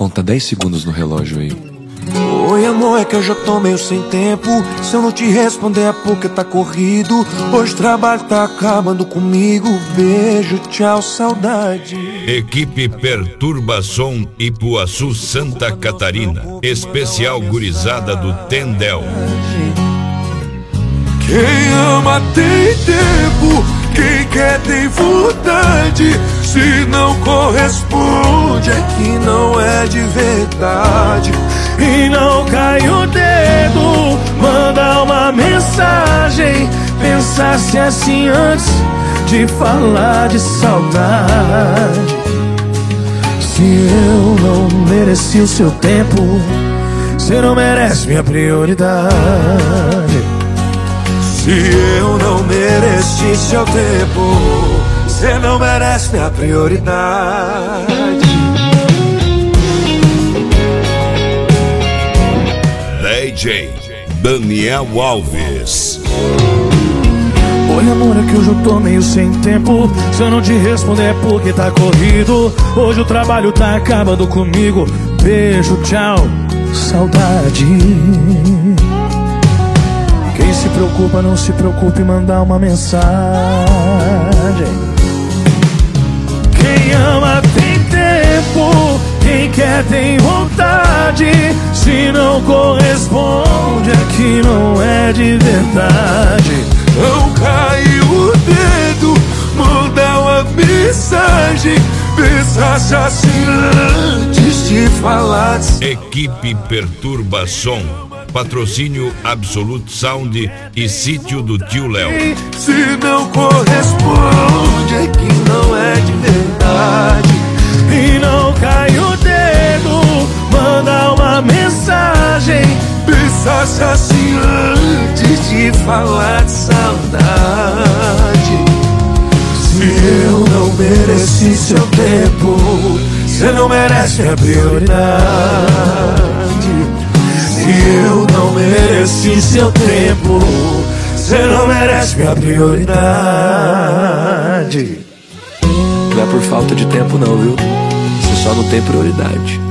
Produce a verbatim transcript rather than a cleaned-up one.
Conta dez segundos no relógio aí. Oi amor, é que eu já tô meio sem tempo. Se eu não te responder é porque tá corrido. Hoje o trabalho tá acabando comigo. Beijo, tchau, saudade. Equipe Perturbação Ipuaçu, Santa Catarina. Especial gurizada do Tendel. Quem ama tem tempo, quem quer tem vontade. Se não corresponde é que não é de verdade. E não cai o dedo, manda uma mensagem. Pensasse assim antes de falar de saudade. Se eu não mereci o seu tempo, você não merece minha prioridade. Se eu não mereci seu tempo, você não merece minha prioridade. D J Daniel Alves. Oi amor, é que hoje eu tô meio sem tempo. Se eu não te responder é porque tá corrido. Hoje o trabalho tá acabando comigo. Beijo, tchau, saudade. Quem se preocupa, não se preocupe em mandar uma mensagem. Quem ama tem tempo, quem quer tem vontade. Se não corresponde é que não é de verdade. Não caiu o dedo, manda uma mensagem. Pensasse assim antes de falar. Equipe Perturbação. Patrocínio Absolute Sound e Sítio do Tio Léo. Se não corresponde é que não é de verdade. E não cai o dedo, manda uma mensagem. Pensasse assim antes de falar de saudade. Se eu não mereci seu tempo, você não merece minha prioridade. Se eu não mereci seu tempo, você não merece minha prioridade. Não é por falta de tempo não, viu? Você só não tem prioridade.